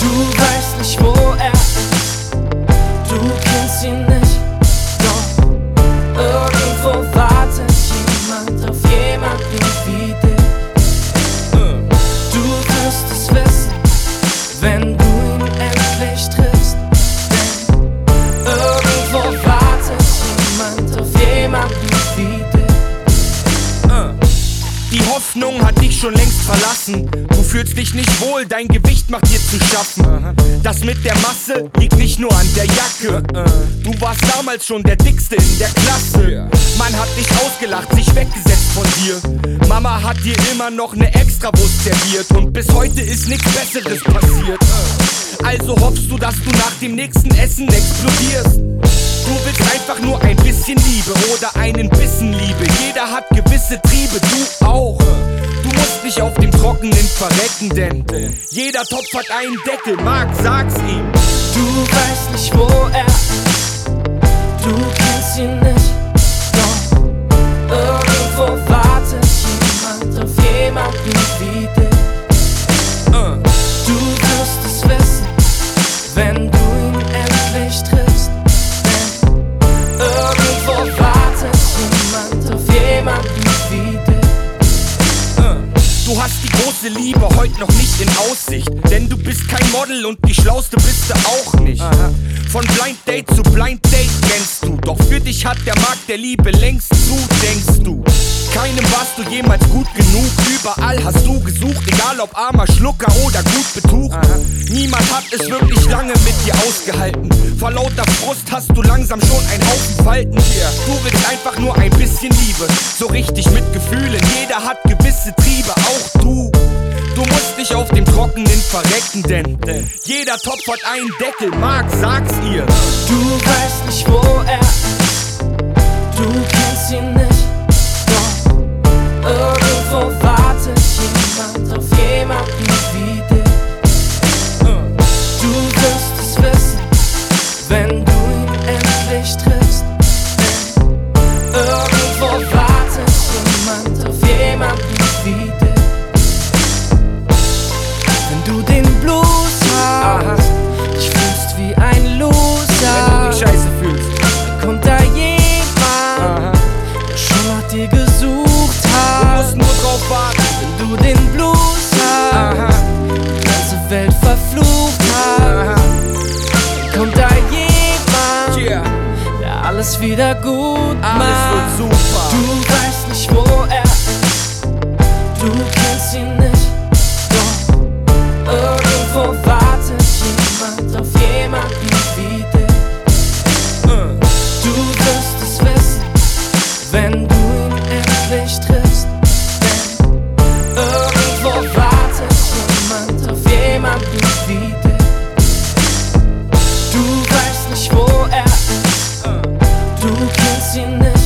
Du weißt nicht, wo er ist, du kennst ihn nicht, doch irgendwo wartet jemand auf jemanden wie dich. Du wirst es wissen, wenn du ihn endlich triffst, denn irgendwo wartet jemand auf jemanden wie dich. Die Hoffnung hat dich schon längst verlassen. Du fühlst dich nicht wohl, dein Gewicht macht dir zu schaffen. Das mit der Masse liegt nicht nur an der Jacke. Du warst damals schon der Dickste in der Klasse. Man hat dich ausgelacht, sich weggesetzt von dir. Mama hat dir immer noch ne Extrawurst serviert und bis heute ist nichts Besseres passiert. Also hoffst du, dass du nach dem nächsten Essen explodierst. Du willst einfach nur ein bisschen Liebe oder einen Bissen Liebe. Jeder hat gewisse Triebe, du auch. Du musst nicht auf dem Trockenen verrecken, denn jeder Topf hat einen Deckel. Marc, sag's ihm. Du weißt nicht, wo er ist, du kennst ihn nicht, doch irgendwo wartet jemand auf jemanden wie dich. Du wirst es wissen, wenn du ihn endlich triffst, denn irgendwo wartet jemand auf jemanden wie dich. Du hast die große Liebe heute noch nicht in Aussicht, denn du bist kein Model und die Schlauste bist du auch nicht. Von Blind Date zu Blind Date rennst du, doch für dich hat der Markt der Liebe längst zu, denkst du. Keinem warst du jemals gut genug, überall hast du gesucht, egal ob armer Schlucker oder gut betucht. Niemand hat es wirklich lange mit dir ausgehalten, vor lauter Frust hast du langsam schon einen Haufen Falten. Du willst einfach nur ein bisschen Liebe, so richtig mit Gefühlen, jeder hat gewisse Triebe, auch du. Du musst nicht auf dem Trockenen verrecken, denn jeder Topf hat einen Deckel. Marc, sag's ihr. Du weißt nicht, wo er ist, du kennst ihn nicht, doch irgendwo wartet jemand auf jemanden wie dich. Du wirst es wissen, wenn du ihn endlich triffst, denn irgendwo wartet jemand auf jemanden wie dich. Wenn du den Blues hast, dich fühlst wie ein Loser, wenn du dich scheiße fühlst, dann kommt da jemand, der schon nach dir gesucht hat. Du musst nur drauf warten. Wenn du den Blues hast, die ganze Welt verflucht hat, dann kommt da jemand, der alles wieder gut macht. Alles wird super. Du weißt nicht, wo er ist, du kennst ihn nicht, doch irgendwo wartet jemand auf jemanden wie dich. Du wirst es wissen, wenn du ihn endlich triffst, denn irgendwo wartet jemand auf jemanden wie dich. Du weißt nicht, wo er ist, du kennst ihn nicht.